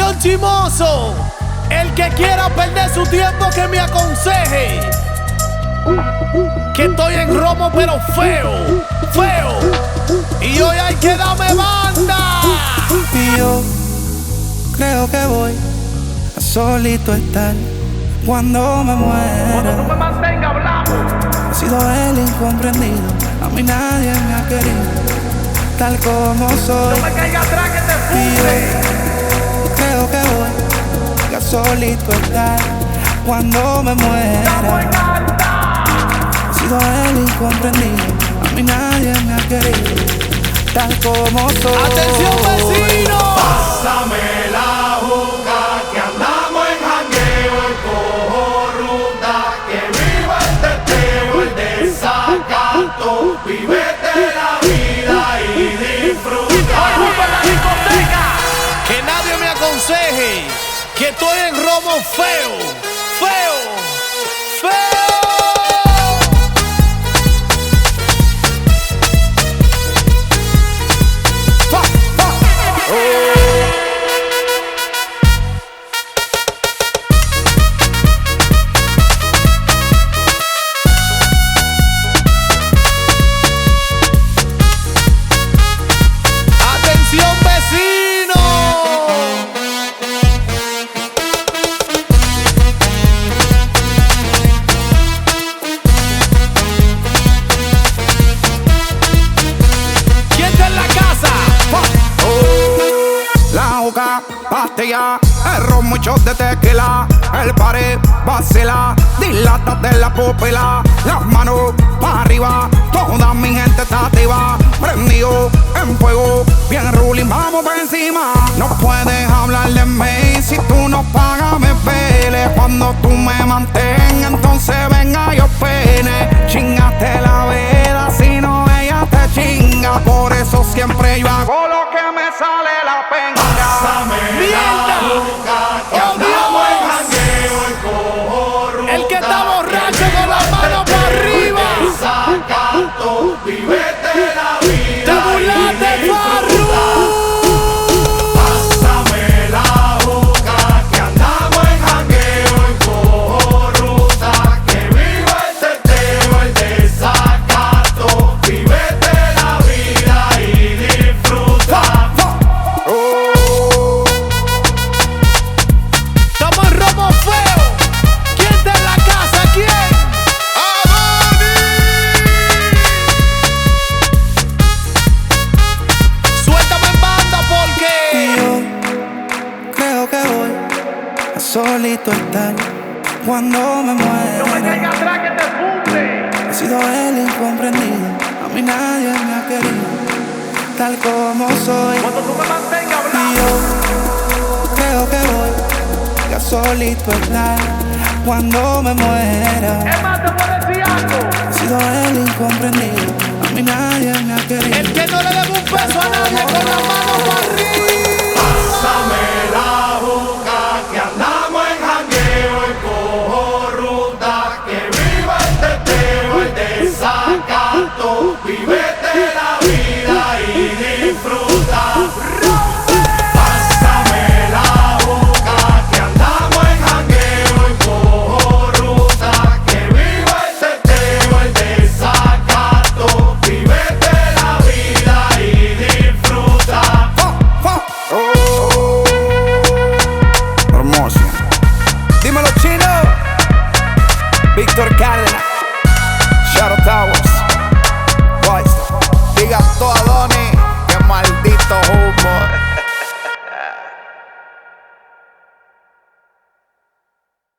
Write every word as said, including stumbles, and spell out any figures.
Atención chimoso, el que quiera perder su tiempo que me aconseje. Que estoy en romo pero feo, feo. Y hoy hay que darme banda. Y yo creo que voy a solito estar cuando me muera. Cuando tú me mantengas hablando. He sido el incomprendido, a mí nadie me ha querido tal como soy. No me caiga atrás que te Y funde. yo creo que voy a solito estar cuando me muera. He sido el incomprendido, a mí nadie me ha querido tal como soy. Atención vecino. Pásame la juca que andamos en jangueo y cojo ruta. Que viva el teteo, el desacato. Vívete la vida y disfruta. Ocupa la discoteca. Que nadie me aconseje que estoy en romo feo, feo, feo. Atención vecino. ¿Quién está en la casa? La juca, pastilla, el ron, muchos de tequila. El pared vacila, dilátate la pupila. Las manos para arriba, toda mi gente está activa. Prendido en fuego, bien ruling, vamos por encima. No puedes hablar de mí si tú no pagas me pele. Cuando tú me mantengas, entonces venga yo pene. Chingaste la vela, si no ella te chinga. Por eso siempre yo hago lo que me sale la pena. Pásame la juca que ¡Oh, andamos en Dios! jangueo y cojo ruta. El que está borracho con las manos para arriba. Desacato, vívete la vida. Te burlaste, y Farru. Pásame la juca que andamos en jangueo y cojo ruta. Que viva el teteo, el desacato. Vívete la vida y disfruta. Estamos en romo feo. ¿Quién está en la casa? ¿Quién? Suéltame en banda Y porque yo creo que voy a solito estar cuando me muera. atrás que te funde. He sido el incomprendido, a mí nadie me ha querido tal como soy. Cuando tú me mantengas Y hablando. yo creo que voy a solito estar cuando me muera. Es más, te voy a decir algo. He sido el incomprendido, a mí nadie me ha querido. El que no le debe un peso a nadie con la mano para arriba. Pásame la juca que andamos en jangueo y cojo ruta. Que viva el teteo, el desacato. Vívete la vida y disfruta. Pásame la juca que andamos en jangueo y cojo ruta. Que viva el teteo, el desacato. Vívete la vida y disfruta. Hermoso. Dímelo, chino. Víctor Cárdenas, Shadow Towers, Boys. Diga todo a Donnie, que maldito humo.